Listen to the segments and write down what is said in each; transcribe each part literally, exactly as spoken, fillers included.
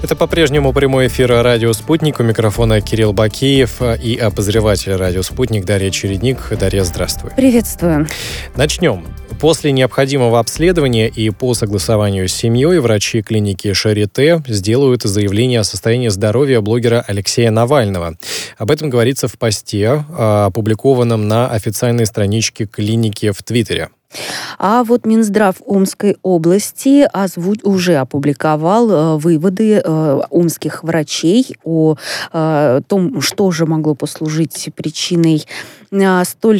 Это по-прежнему прямой эфир радио «Спутник». У микрофона Кирилл Бакиев и обозреватель радио «Спутник» Дарья Чередник. Дарья, здравствуй. Приветствую. Начнем. После необходимого обследования и по согласованию с семьей врачи клиники Шарите сделают заявление о состоянии здоровья блогера Алексея Навального. Об этом говорится в посте, опубликованном на официальной страничке клиники в Твиттере. А вот Минздрав Омской области озву... уже опубликовал э, выводы э, омских врачей о э, том, что же могло послужить причиной э, столь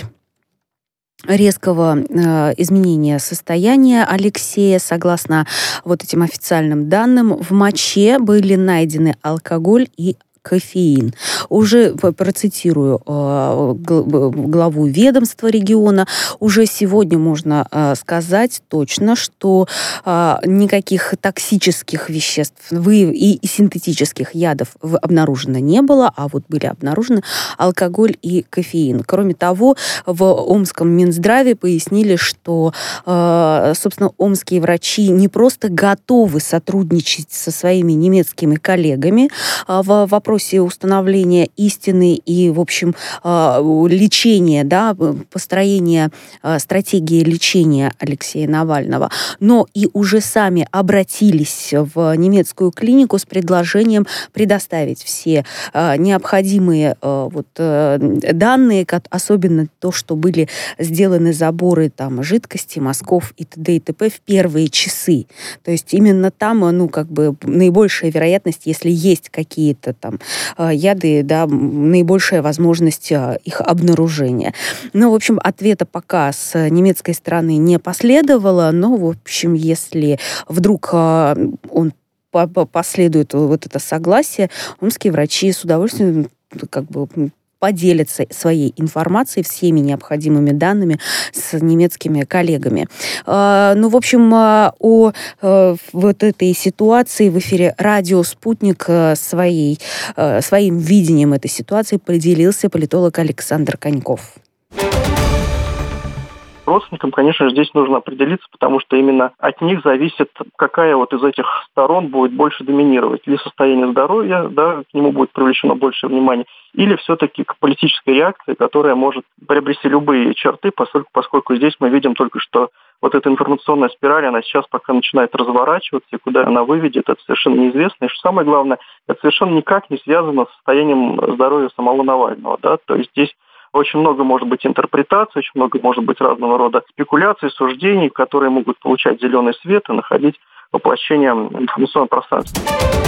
резкого э, изменения состояния Алексея. Согласно вот этим официальным данным, в моче были найдены алкоголь и кофеин. Уже процитирую э, главу ведомства региона. Уже сегодня можно э, сказать точно, что э, никаких токсических веществ вы, и, и синтетических ядов обнаружено не было, а вот были обнаружены алкоголь и кофеин. Кроме того, в Омском Минздраве пояснили, что, э, собственно, омские врачи не просто готовы сотрудничать со своими немецкими коллегами э, в вопросе установления истины и, в общем, лечения, да, построения стратегии лечения Алексея Навального, но и уже сами обратились в немецкую клинику с предложением предоставить все необходимые вот данные, особенно то, что были сделаны заборы там жидкости, мазков и т.д. и т.п. в первые часы. То есть именно там, ну, как бы наибольшая вероятность, если есть какие-то там яды, да, наибольшая возможность их обнаружения. Ну, в общем, ответа пока с немецкой стороны не последовало, но, в общем, если вдруг он последует вот это согласие, омские врачи с удовольствием как бы поделятся своей информацией, всеми необходимыми данными с немецкими коллегами. Ну, в общем, о вот этой ситуации в эфире радио «Спутник» своей, своим видением этой ситуации поделился политолог Александр Коньков. Родственникам, конечно, здесь нужно определиться, потому что именно от них зависит, какая вот из этих сторон будет больше доминировать. Или состояние здоровья, да, к нему будет привлечено больше внимания, или все-таки к политической реакции, которая может приобрести любые черты, поскольку, поскольку здесь мы видим только, что вот эта информационная спираль, она сейчас пока начинает разворачиваться, и куда она выведет, это совершенно неизвестно. И что самое главное, это совершенно никак не связано с состоянием здоровья самого Навального, да, то есть здесь очень много может быть интерпретаций, очень много может быть разного рода спекуляций, суждений, которые могут получать зеленый свет и находить воплощение в информационном пространстве.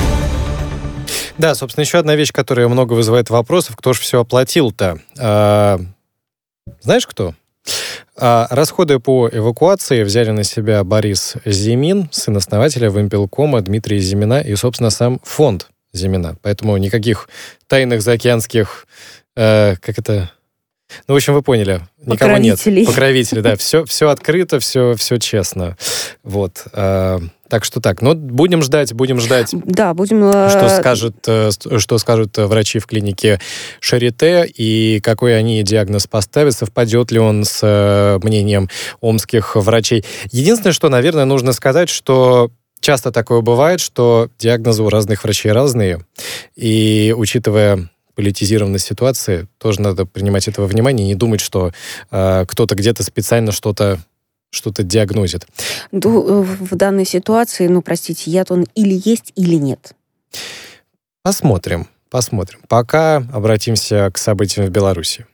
Да, собственно, еще одна вещь, которая много вызывает вопросов. Кто же все оплатил-то? А, знаешь, кто? А, расходы по эвакуации взяли на себя Борис Зимин, сын основателя Вимпелкома Дмитрия Зимина и, собственно, сам фонд Зимина. Поэтому никаких тайных заокеанских... Э, как это... Ну, в общем, вы поняли. Никого нет. Покровители, да. Все, все открыто, все, все честно. Вот. А, так что так. Ну, будем ждать, будем ждать. Да, будем... Что скажут, что скажут врачи в клинике Шарите и какой они диагноз поставят, совпадет ли он с мнением омских врачей. Единственное, что, наверное, нужно сказать, что часто такое бывает, что диагнозы у разных врачей разные. И, учитывая политизированность ситуации, тоже надо принимать этого внимание и не думать, что э, кто-то где-то специально что-то, что-то диагнозит. В данной ситуации, ну, простите, яд он или есть, или нет? Посмотрим, посмотрим. Пока обратимся к событиям в Беларуси.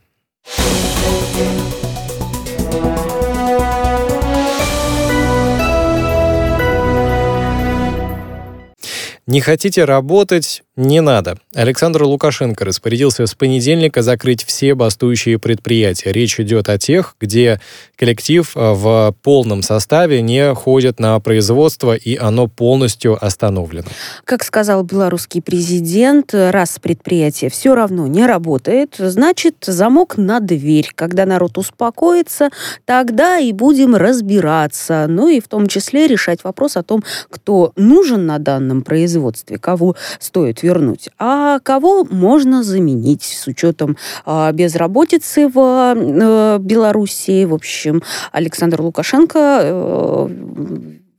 Не хотите работать? Не надо. Александр Лукашенко распорядился с понедельника закрыть все бастующие предприятия. Речь идет о тех, где коллектив в полном составе не ходит на производство, и оно полностью остановлено. Как сказал белорусский президент, раз предприятие все равно не работает, значит, замок на дверь. Когда народ успокоится, тогда и будем разбираться. Ну и в том числе решать вопрос о том, кто нужен на данном производстве, кого стоит вернуть, а кого можно заменить с учетом э, безработицы в э, Белоруссии. В общем, Александр Лукашенко э,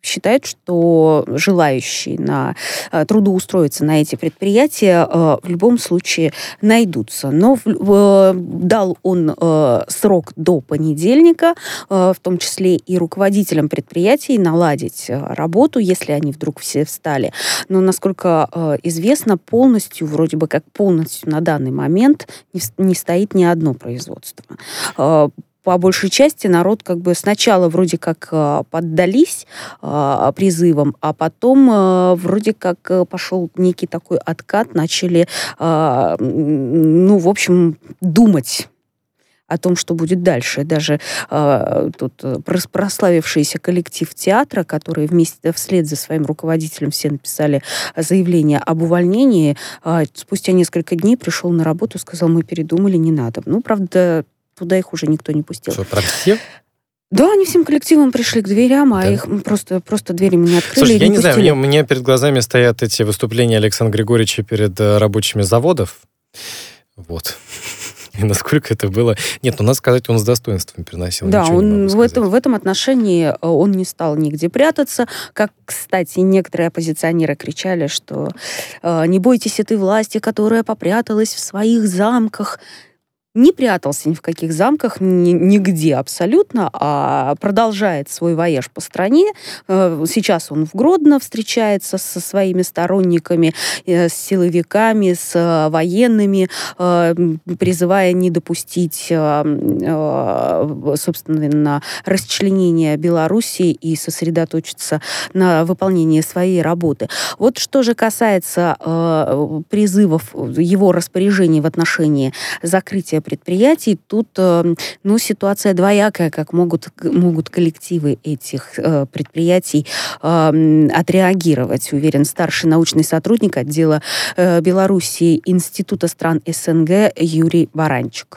считает, что желающие на трудоустроиться на эти предприятия в любом случае найдутся. Но дал он срок до понедельника, в том числе и руководителям предприятий, наладить работу, если они вдруг все встали. Но, насколько известно, полностью, вроде бы как полностью на данный момент не, не стоит ни одно производство. По большей части народ как бы сначала вроде как поддались э, призывам, а потом э, вроде как пошел некий такой откат, начали, э, ну, в общем, думать о том, что будет дальше. Даже э, тут прославившийся коллектив театра, который вместе, вслед за своим руководителем все написали заявление об увольнении, э, спустя несколько дней пришел на работу и сказал: мы передумали, не надо. Ну, правда, туда их уже никто не пустил. Что, прям все? Да, они всем коллективом пришли к дверям, а да. их просто, просто двери мне открыли. Слушай, и я не не пустили. знаю, у меня перед глазами стоят эти выступления Александра Григорьевича перед рабочими заводов. Вот. И насколько это было... Нет, ну, надо сказать, он с достоинством переносил. Да, он в этом, в этом отношении он не стал нигде прятаться. Как, кстати, некоторые оппозиционеры кричали, что э, не бойтесь этой власти, которая попряталась в своих замках. Не прятался ни в каких замках, ни, нигде абсолютно, а продолжает свой вояж по стране. Сейчас он в Гродно встречается со своими сторонниками, с силовиками, с военными, призывая не допустить, собственно, расчленения Белоруссии и сосредоточиться на выполнении своей работы. Вот что же касается призывов, его распоряжений в отношении закрытия предприятий, тут ну, ситуация двоякая, как могут, могут коллективы этих э, предприятий э, отреагировать, уверен старший научный сотрудник отдела э, Белоруссии Института стран СНГ Юрий Баранчик.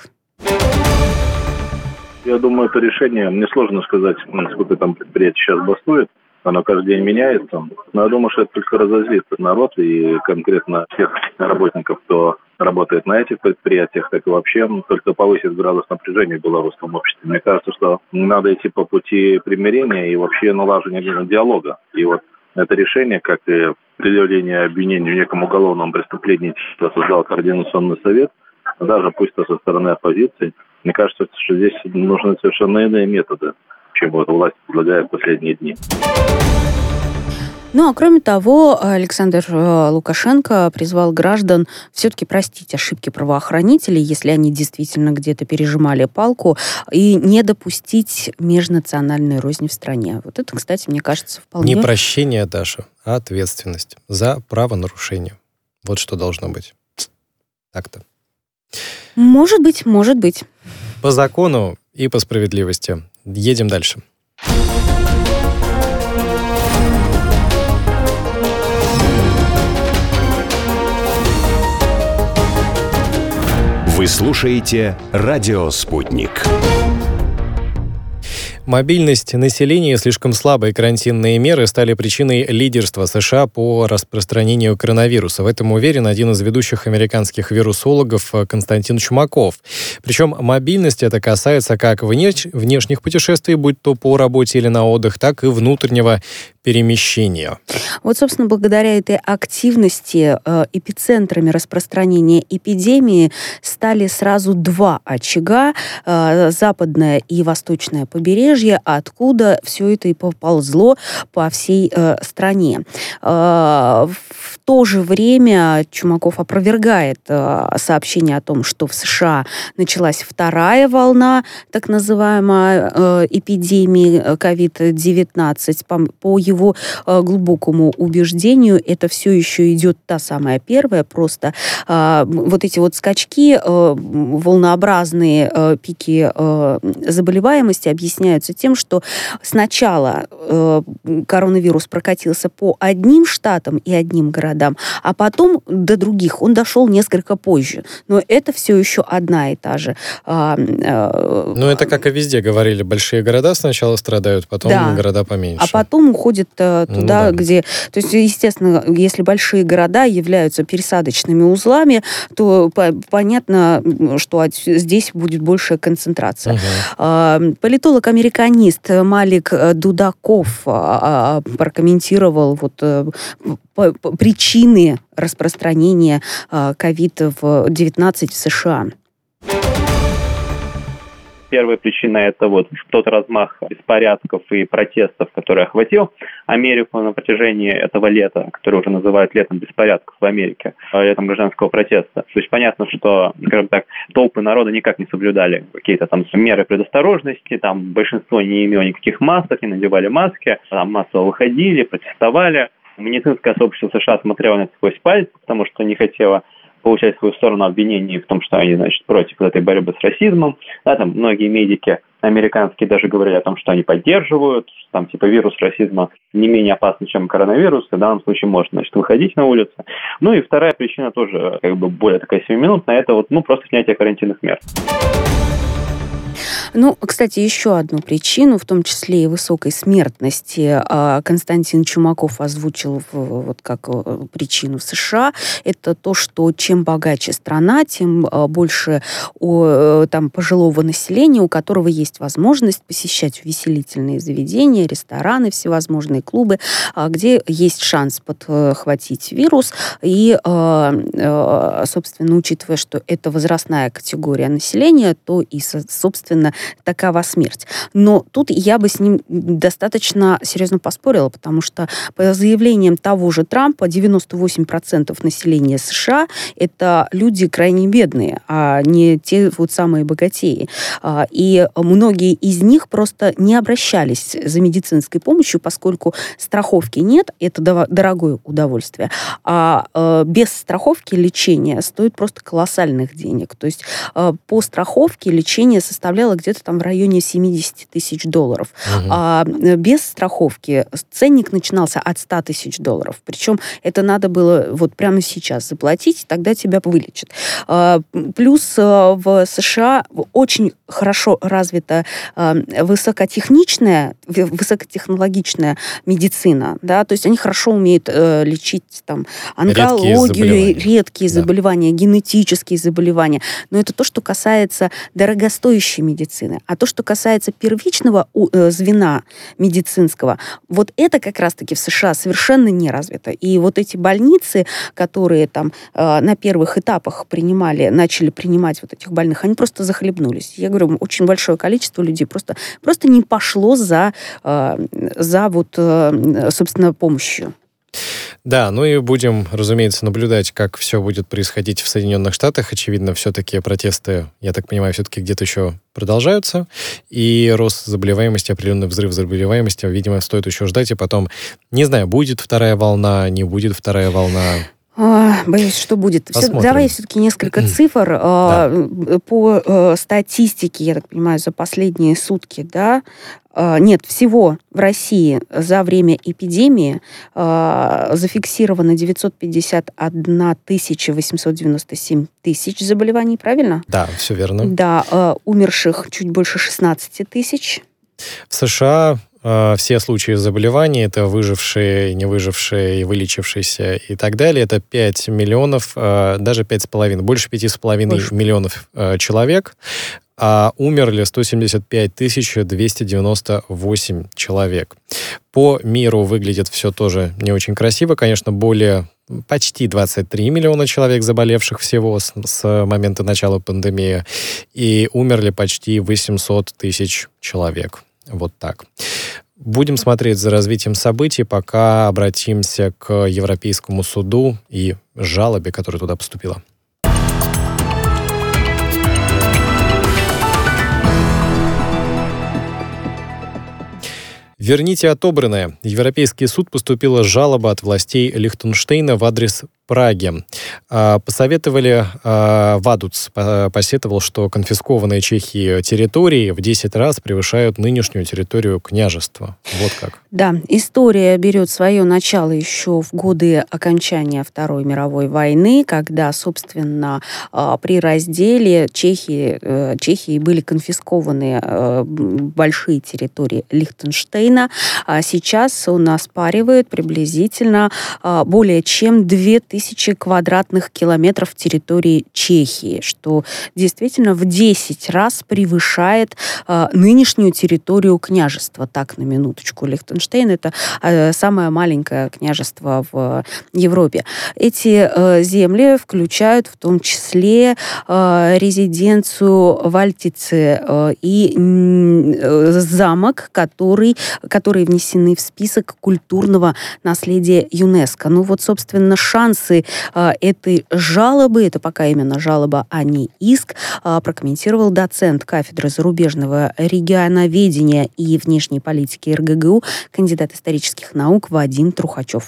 Я думаю, это решение, мне сложно сказать, сколько там предприятий сейчас бастует. Оно каждый день меняется. Но я думаю, что это только разозлит народ и конкретно всех работников, кто работает на этих предприятиях, так и вообще только повысит градус напряжения в белорусском обществе. Мне кажется, что надо идти по пути примирения и вообще налаживания диалога. И вот это решение, как и предъявление обвинений в неком уголовном преступлении, что создал Координационный совет, даже пусть то со стороны оппозиции, мне кажется, что здесь нужны совершенно иные методы, чем вот власть предлагает в последние дни. Ну, а кроме того, Александр Лукашенко призвал граждан все-таки простить ошибки правоохранителей, если они действительно где-то пережимали палку, и не допустить межнациональной розни в стране. Вот это, кстати, мне кажется, вполне... Не прощение, Даша, а ответственность за правонарушение. Вот что должно быть. Так-то. Может быть, может быть. По закону и по справедливости. Едем дальше. Вы слушаете «Радио Спутник». Мобильность населения и слишком слабые карантинные меры стали причиной лидерства США по распространению коронавируса. В этом уверен один из ведущих американских вирусологов Константин Чумаков. Причем мобильность это касается как внеш- внешних путешествий, будь то по работе или на отдых, так и внутреннего перемещения. Вот, собственно, благодаря этой активности э, эпицентрами распространения эпидемии стали сразу два очага, э, западное и восточное побережье, откуда все это и поползло по всей э, стране. Э, в то же время Чумаков опровергает э, сообщение о том, что в США началась вторая волна так называемой э, эпидемии ковид девятнадцать. По, по его его глубокому убеждению, это все еще идет та самая первая, просто э, вот эти вот скачки, э, волнообразные э, пики э, заболеваемости объясняются тем, что сначала э, коронавирус прокатился по одним штатам и одним городам, а потом до других он дошел несколько позже. Но это все еще одна и та же. Э, э, ну, это как и везде говорили, большие города сначала страдают, потом да. города поменьше. А потом уходит туда, ну, да. где... То есть, естественно, если большие города являются пересадочными узлами, то по- понятно, что здесь будет большая концентрация. Угу. Политолог американский американист Малик Дудаков прокомментировал вот причины распространения ковид девятнадцать в США. Первая причина – это вот тот размах беспорядков и протестов, который охватил Америку на протяжении этого лета, которое уже называют летом беспорядков в Америке, летом гражданского протеста. То есть понятно, что, скажем так, толпы народа никак не соблюдали какие-то там меры предосторожности, там большинство не имело никаких масок, не надевали маски, там массово выходили, протестовали. Медицинское сообщество США смотрело на это сквозь пальцы, потому что не хотело получать в свою сторону обвинений в том, что они, значит, против этой борьбы с расизмом. Да, там многие медики американские даже говорили о том, что они поддерживают, что там типа вирус расизма не менее опасный, чем коронавирус, и в данном случае можно, значит, выходить на улицу. Ну и вторая причина тоже как бы более такая семиминутная, это вот, ну, просто снятие карантинных мер. Ну, кстати, еще одну причину, в том числе и высокой смертности, Константин Чумаков озвучил вот как причину в США. Это то, что чем богаче страна, тем больше там пожилого населения, у которого есть возможность посещать увеселительные заведения, рестораны, всевозможные клубы, где есть шанс подхватить вирус. И, собственно, учитывая, что это возрастная категория населения, то и, собственно, такова смерть. Но тут я бы с ним достаточно серьезно поспорила, потому что по заявлениям того же Трампа девяносто восемь процентов населения США это люди крайне бедные, а не те вот самые богатеи. И многие из них просто не обращались за медицинской помощью, поскольку страховки нет, это дорогое удовольствие, а без страховки лечение стоит просто колоссальных денег. То есть по страховке лечение составляло где-то там в районе семьдесят тысяч долларов. Угу. А без страховки ценник начинался от сто тысяч долларов. Причем это надо было вот прямо сейчас заплатить, тогда тебя вылечат. А, плюс а, в США очень хорошо развита а, высокотехничная, высокотехнологичная медицина. Да? То есть они хорошо умеют а, лечить там, онкологию, редкие заболевания, редкие да. заболевания, генетические заболевания. Но это то, что касается дорогостоящей медицины. А то, что касается первичного звена медицинского, вот это как раз-таки в США совершенно не развито. И вот эти больницы, которые там на первых этапах принимали, начали принимать вот этих больных, они просто захлебнулись. Я говорю, очень большое количество людей просто, просто не пошло за, за вот, собственно, помощью. Да, ну и будем, разумеется, наблюдать, как все будет происходить в Соединенных Штатах. Очевидно, все-таки протесты, я так понимаю, все-таки где-то еще продолжаются. И рост заболеваемости, определенный взрыв заболеваемости, видимо, стоит еще ждать. И потом, не знаю, будет вторая волна, не будет вторая волна. Боюсь, что будет. Все, давай все-таки несколько цифр. Да. По статистике, я так понимаю, за последние сутки, да, нет, всего в России за время эпидемии зафиксировано девятьсот пятьдесят одна тысяча восемьсот девяносто семь тысяч заболеваний, правильно? Да, все верно. Да, умерших чуть больше шестнадцать тысяч. В США все случаи заболеваний, это выжившие, не выжившие, вылечившиеся и так далее, это пять миллионов, даже пять с половиной, больше пяти с половиной миллионов человек, а умерли сто семьдесят пять тысяч двести девяносто восемь человек. По миру выглядит все тоже не очень красиво, конечно, более почти двадцать три миллиона человек, заболевших всего с, с момента начала пандемии, и умерли почти восемьсот тысяч человек. Вот так. Будем смотреть за развитием событий, пока обратимся к Европейскому суду и жалобе, которая туда поступила. Верните отобранное. В Европейский суд поступила жалоба от властей Лихтенштейна в адрес Праги. Посоветовали, Вадуц посетовал, что конфискованные Чехией территории в десять раз превышают нынешнюю территорию княжества. Вот как. Да, история берет свое начало еще в годы окончания Второй мировой войны, когда, собственно, при разделе Чехии, Чехии были конфискованы большие территории Лихтенштейна. Лихтенштейна. Сейчас он оспаривает приблизительно более чем две тысячи квадратных километров территории Чехии, что действительно в десять раз превышает нынешнюю территорию княжества. Так, на минуточку. Лихтенштейн — это самое маленькое княжество в Европе. Эти земли включают в том числе резиденцию Вальтице и замок, который, которые внесены в список культурного наследия ЮНЕСКО. Ну вот, собственно, шансы этой жалобы, это пока именно жалоба, а не иск, прокомментировал доцент кафедры зарубежного регионоведения и внешней политики РГГУ, кандидат исторических наук Вадим Трухачев.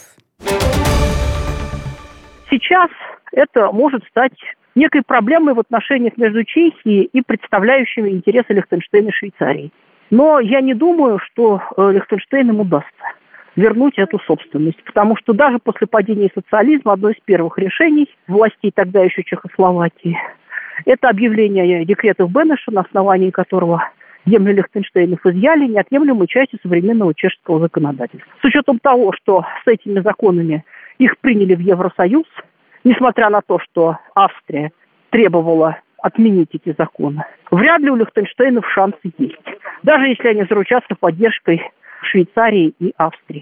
Сейчас это может стать некой проблемой в отношениях между Чехией и представляющими интересы Лихтенштейна и Швейцарии. Но я не думаю, что Лихтенштейну удастся вернуть эту собственность, потому что даже после падения социализма одно из первых решений властей тогда еще Чехословакии – это объявление декретов Бенеша, на основании которого земли Лихтенштейнов изъяли неотъемлемой частью современного чешского законодательства. С учетом того, что с этими законами их приняли в Евросоюз, несмотря на то, что Австрия требовала отменить эти законы, вряд ли у Лихтенштейнов шансы есть, даже если они заручатся поддержкой Швейцарии и Австрии.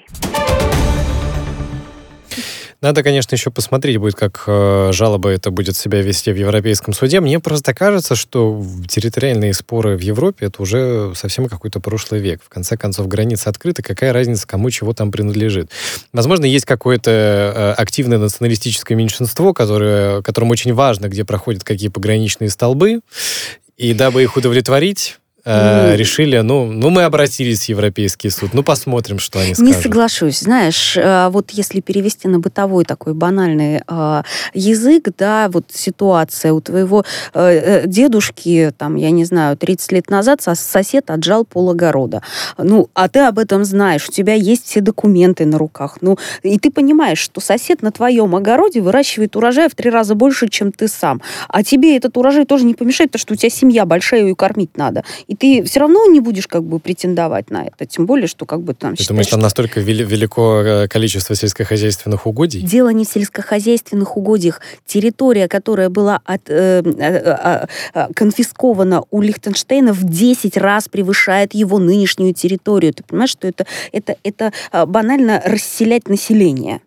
Надо, конечно, еще посмотреть будет, как э, жалоба это будет себя вести в Европейском суде. Мне просто кажется, что территориальные споры в Европе — это уже совсем какой-то прошлый век. В конце концов, границы открыты, какая разница, кому чего там принадлежит. Возможно, есть какое-то э, активное националистическое меньшинство, которое, которому очень важно, где проходят какие пограничные столбы, и дабы их удовлетворить, Э, решили, ну, ну, мы обратились в Европейский суд, ну, посмотрим, что они скажут. Не соглашусь. Знаешь, вот если перевести на бытовой такой банальный э, язык, да, вот ситуация у твоего э, дедушки, там, я не знаю, тридцать лет назад сосед отжал пол огорода. Ну, а ты об этом знаешь, у тебя есть все документы на руках. Ну, и ты понимаешь, что сосед на твоем огороде выращивает урожай в три раза больше, чем ты сам. А тебе этот урожай тоже не помешает, потому что у тебя семья большая, ее кормить надо. И ты все равно не будешь как бы претендовать на это. Тем более, что как бы там... Ты считаешь, думаешь, там что... настолько велико количество сельскохозяйственных угодий? Дело не в сельскохозяйственных угодьях. Территория, которая была от, э, э, э, конфискована у Лихтенштейна, в десять раз превышает его нынешнюю территорию. Ты понимаешь, что это, это, это банально расселять население.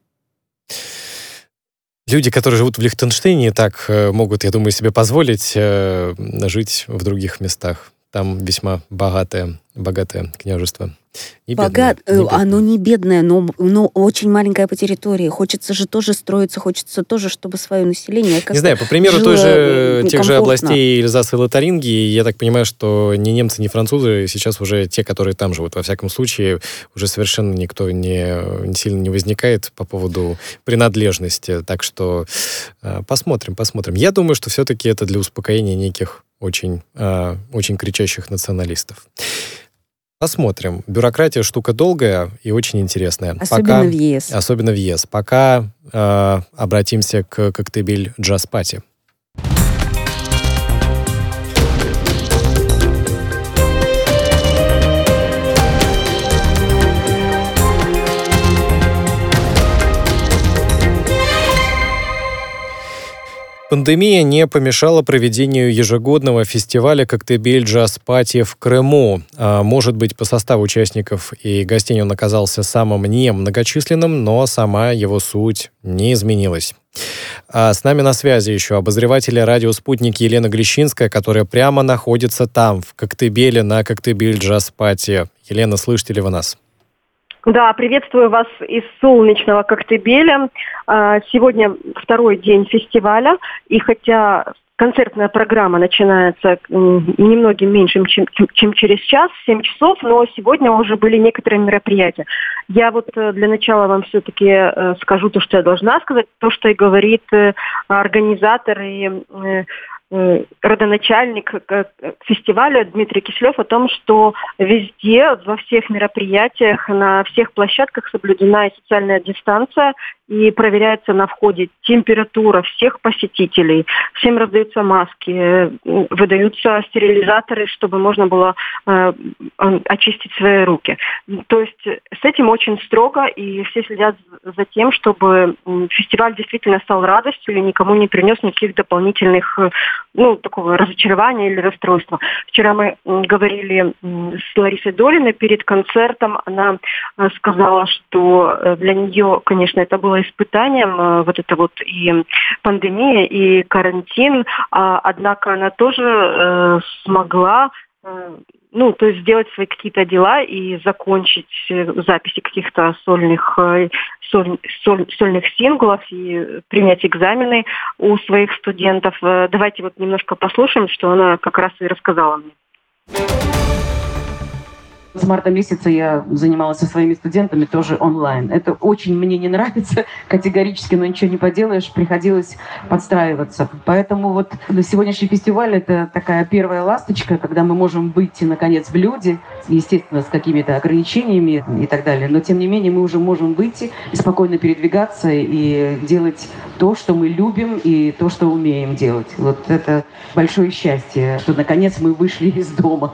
Люди, которые живут в Лихтенштейне, так могут, я думаю, себе позволить э, жить в других местах. Там весьма богатое, богатое княжество. Не Богат... бедное, не бедное. Оно не бедное, но, но очень маленькое по территории. Хочется же тоже строиться, хочется тоже, чтобы свое население... Не знаю, по примеру той же, тех же областей Эльзаса и Лотарингии, я так понимаю, что ни немцы, ни французы сейчас уже те, которые там живут. Во всяком случае, уже совершенно никто не, не сильно не возникает по поводу принадлежности. Так что э, посмотрим, посмотрим. Я думаю, что все-таки это для успокоения неких очень, э, очень кричащих националистов. Посмотрим. Бюрократия штука долгая и очень интересная. Особенно Пока, в ЕС. Особенно в ЕС. Пока э, обратимся к Коктебель Джаз Пати. Пандемия не помешала проведению ежегодного фестиваля «Коктебель Джаз Пати» в Крыму. А, может быть, по составу участников и гостей он оказался самым немногочисленным, но сама его суть не изменилась. А с нами на связи еще обозреватель радио «Спутник» Елена Глещинская, которая прямо находится там, в Коктебеле, на «Коктебель Джаз Пати». Елена, слышите ли вы нас? Да, приветствую вас из солнечного Коктебеля. Сегодня второй день фестиваля, и хотя концертная программа начинается немногим меньше, чем, чем через час, семь часов, но сегодня уже были некоторые мероприятия. Я вот для начала вам все-таки скажу то, что я должна сказать, то, что и говорит организатор и родоначальник фестиваля Дмитрий Киселев о том, что везде, во всех мероприятиях, на всех площадках соблюдена и социальная дистанция, и проверяется на входе температура всех посетителей, всем раздаются маски, выдаются стерилизаторы, чтобы можно было э, очистить свои руки. То есть с этим очень строго, и все следят за тем, чтобы фестиваль действительно стал радостью и никому не принес никаких дополнительных, ну, такого разочарования или расстройства. Вчера мы говорили с Ларисой Долиной перед концертом. Она сказала, что для нее, конечно, это было испытанием, вот это вот и пандемия, и карантин, однако она тоже смогла, ну, то есть сделать свои какие-то дела и закончить записи каких-то сольных, соль, соль, сольных синглов и принять экзамены у своих студентов. Давайте вот немножко послушаем, что она как раз и рассказала мне. С марта месяца я занималась со своими студентами тоже онлайн. Это очень мне не нравится категорически, но ничего не поделаешь, приходилось подстраиваться. Поэтому вот на сегодняшний фестиваль это такая первая ласточка, когда мы можем выйти наконец в люди, естественно, с какими-то ограничениями и так далее. Но тем не менее мы уже можем выйти и спокойно передвигаться и делать то, что мы любим и то, что умеем делать. Вот это большое счастье, что наконец мы вышли из дома.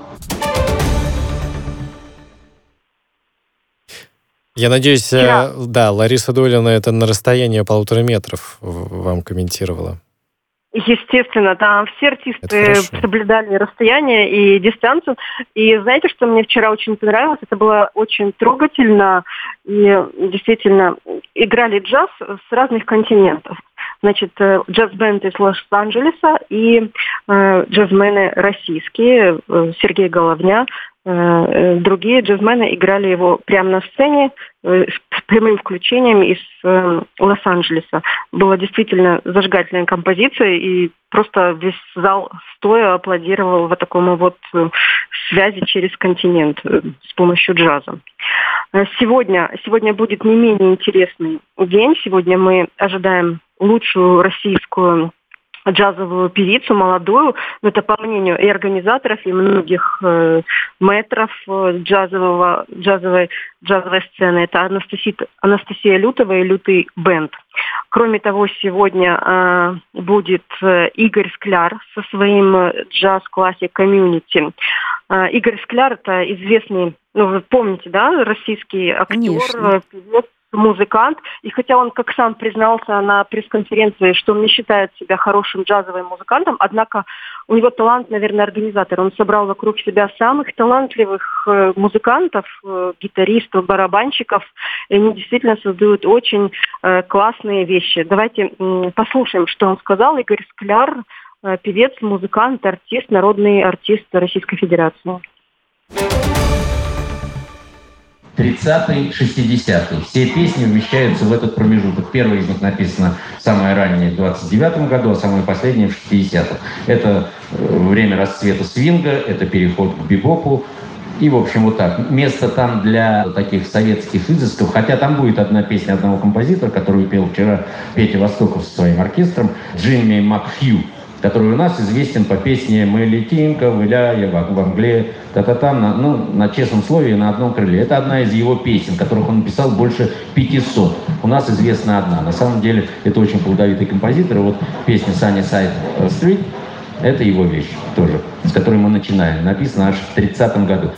Я надеюсь, yeah. да, Лариса Долина это на расстоянии полутора метров вам комментировала. Естественно, там все артисты соблюдали расстояние и дистанцию. И знаете, что мне вчера очень понравилось? Это было очень трогательно. И действительно, играли джаз с разных континентов. Значит, джаз-бенд из Лос-Анджелеса и э, джазмены российские, э, Сергей Головня. Э, другие джазмены играли его прямо на сцене э, с прямым включением из э, Лос-Анджелеса. Была действительно зажигательная композиция, и просто весь зал стоя аплодировал вот такому вот э, связи через континент э, с помощью джаза. Сегодня, сегодня будет не менее интересный день. Сегодня мы ожидаем лучшую российскую джазовую певицу, молодую. Но это по мнению и организаторов, и многих э, мэтров джазового, джазовой, джазовой сцены. Это Анастасия, Анастасия Лютова и Лютый бенд. Кроме того, сегодня э, будет э, Игорь Скляр со своим джаз-классик «Комьюнити». Э, Игорь Скляр – это известный, ну, вы помните, да, российский актер, певец, музыкант. И хотя он, как сам признался на пресс-конференции, что он не считает себя хорошим джазовым музыкантом, однако у него талант, наверное, организатор. Он собрал вокруг себя самых талантливых э, музыкантов, э, гитаристов, барабанщиков. И они действительно создают очень э, классные вещи. Давайте э, послушаем, что он сказал. Игорь Скляр, э, певец, музыкант, артист, народный артист Российской Федерации. тридцатые, шестидесятые. Все песни вмещаются в этот промежуток. Первая из них написана самая ранняя в двадцать девятом году, а самая последняя в шестидесятых. Это время расцвета свинга, это переход к бибопу. И, в общем, вот так. Место там для таких советских изысков, хотя там будет одна песня одного композитора, которую пел вчера Петя Востоков со своим оркестром, Джимми Макхью, который у нас известен по песне «Мы летим, ковыляя в Англии», та-та-та, на, ну, на честном слове и на одном крыле. Это одна из его песен, которых он написал больше пятисот. У нас известна одна. На самом деле, это очень плодовитый композитор. И вот песня «Sunny Side Street» — это его вещь тоже, с которой мы начинаем. Написано аж в тридцатом году.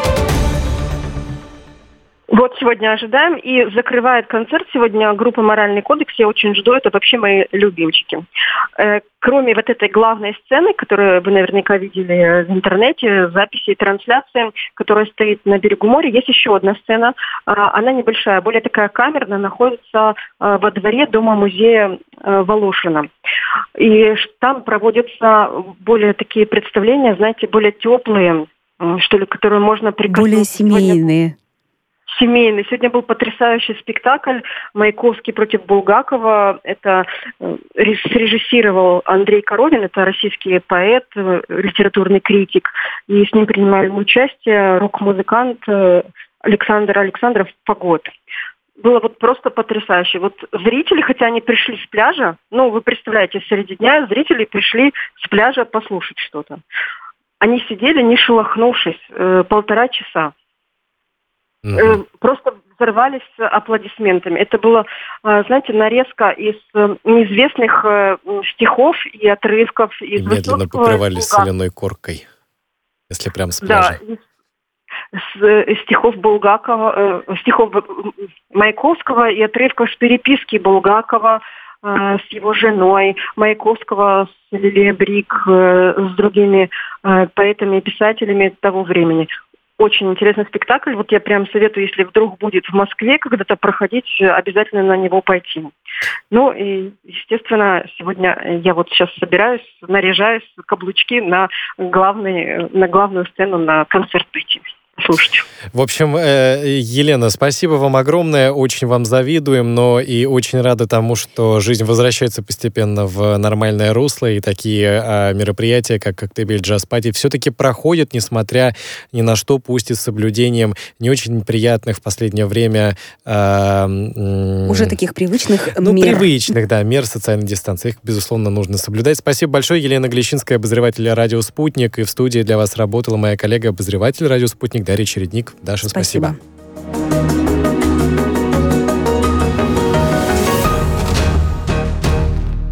Вот сегодня ожидаем. И закрывает концерт сегодня группа «Моральный кодекс». Я очень жду. Это вообще мои любимчики. Э, кроме вот этой главной сцены, которую вы наверняка видели в интернете, записи и трансляции, которая стоит на берегу моря, есть еще одна сцена. Э, она небольшая, более такая камерная, находится э, во дворе дома-музея э, Волошина. И там проводятся более такие представления, знаете, более теплые, э, что ли, которые можно прикоснуться. Более семейные. Семейный. Сегодня был потрясающий спектакль «Маяковский против Булгакова». Это срежиссировал Андрей Коровин, это российский поэт, литературный критик. И с ним принимали участие рок-музыкант Александр Александров «Фагот». Было вот просто потрясающе. Вот зрители, хотя они пришли с пляжа, ну, вы представляете, среди дня зрители пришли с пляжа послушать что-то. Они сидели, не шелохнувшись, полтора часа. э, просто взорвались аплодисментами. Это было, э, знаете, нарезка из э, неизвестных э, стихов и отрывков из И медленно Высоцкого, покрывались Булгакова. соляной коркой, если прям с Да, пляжа. из, с, э, стихов Булгакова, э, стихов Маяковского и отрывков с переписки Булгакова э, с его женой, Маяковского с Лилией Брик, э, с другими э, поэтами и писателями того времени. Очень интересный спектакль. Вот я прям советую, если вдруг будет в Москве когда-то проходить, обязательно на него пойти. Ну и, естественно, сегодня я вот сейчас собираюсь, наряжаюсь, каблучки на, главный, на главную сцену на концерт пойти. Слушайте. В общем, Елена, спасибо вам огромное, очень вам завидуем, но и очень рады тому, что жизнь возвращается постепенно в нормальное русло, и такие а, мероприятия, как «Коктебель Джаз Пати», все-таки проходят, несмотря ни на что, пусть и с соблюдением не очень приятных в последнее время... А, м- Уже таких привычных ну, мер. привычных, да, мер социальной дистанции. Их, безусловно, нужно соблюдать. Спасибо большое. Елена Глещинская, обозреватель «Радио Спутник», и в студии для вас работала моя коллега, обозреватель «Радио Спутник» Дарья Чередник. Даша, спасибо. Спасибо.